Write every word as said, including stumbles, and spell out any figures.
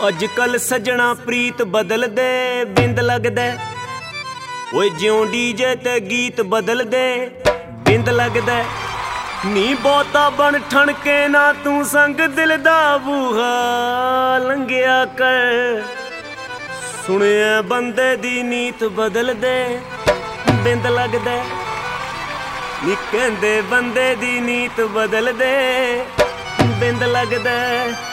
ਅੱਜ ਕੱਲ ਸਜਣਾ ਪ੍ਰੀਤ ਬਦਲਦੇ ਬਿੰਦ ਲੱਗਦਾ ਓਏ ਜਿਉਂ ਡੀਜੇ ਤੇ ਗੀਤ ਬਦਲਦੇ ਬਿੰਦ ਲੱਗਦਾ ਨੀ ਬਹੁਤਾ ਬਣ ਠਣ ਕੇ ਨਾ ਤੂੰ ਸੰਗ ਦਿਲ ਦਾ ਬੂਹਾ ਲੰਘਿਆ ਕਰ ਸੁਣਿਆ ਬੰਦੇ ਦੀ ਨੀਤ ਬਦਲਦੇ ਬਿੰਦ ਲੱਗਦਾ ਨੀ ਕਹਿੰਦੇ ਬੰਦੇ ਦੀ ਨੀਤ ਬਦਲਦੇ ਬਿੰਦ ਲੱਗਦਾ।